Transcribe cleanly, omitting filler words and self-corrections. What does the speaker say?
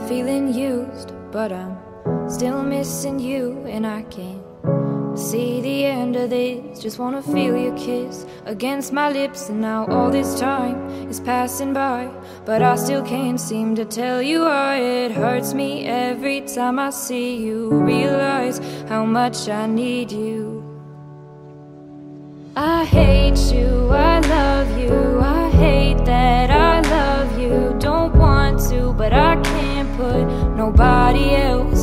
feeling used, but I'm still missing you, and I can't see the end of this. Just wanna feel your kiss against my lips, and now all this time is passing by, but I still can't seem to tell you why. It hurts me every time I see you, realize how much I need you. I hate you, I love you, I hate that I love you. Don't want to, but I can't put nobody else